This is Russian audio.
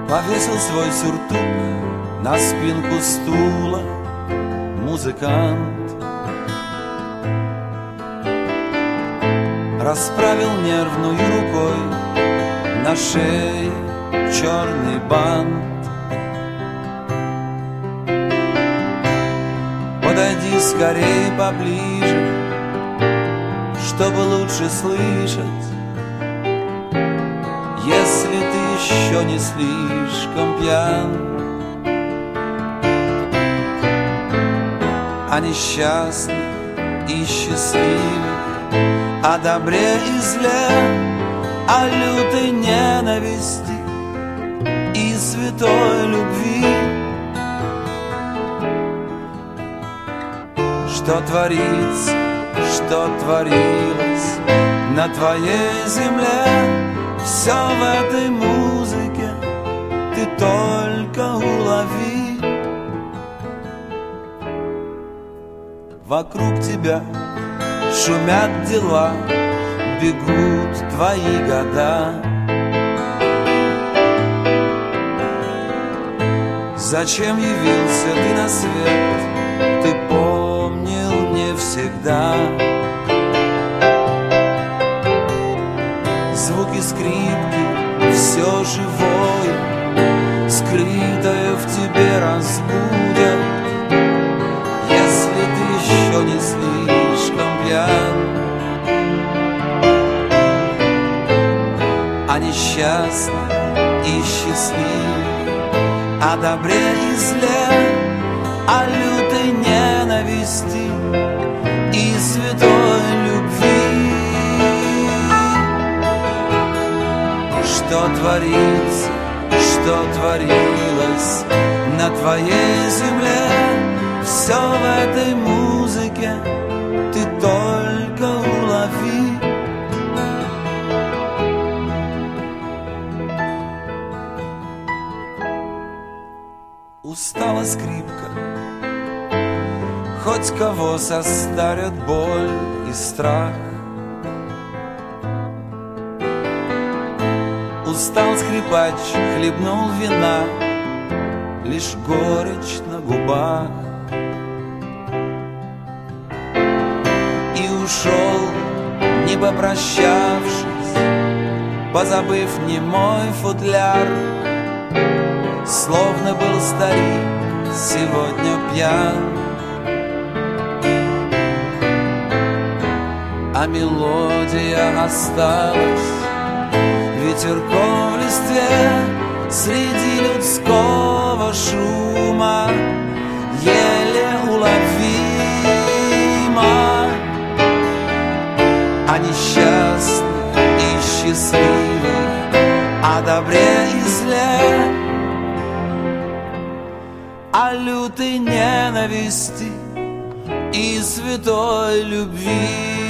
Повесил свой сюртук на спинку стула музыкант, расправил нервной рукой на шее черный бант. Подойди скорей поближе, чтобы лучше слышать, если ты еще не слишком пьян. О несчастных и счастливых, о добре и зле, о лютой ненависти и святой любви. Что творится, что творилось на твоей земле, все в этой музыке ты только улови. Вокруг тебя шумят дела, бегут твои года. Зачем явился ты на свет, ты помнил не всегда. Звуки скрипки, все живое, скрытое в тебе разбудят, если ты еще не слишком пьян. О несчастных и счастливых, о добре и зле, о лютой ненависти и святой любви. Что творится, что творилось на твоей земле, все в этой музыке ты только улови. Устала скрипка, хоть кого состарят боль и страх. Устал скрипач, хлебнул вина, лишь горечь на губах. И ушел, не попрощавшись, позабыв немой футляр. Словно был старик сегодня пьян, а мелодия осталась ветерком в листве среди людского шума, еле уловима. О несчастных и счастливых, о добре и зле, о лютой ненависти и святой любви.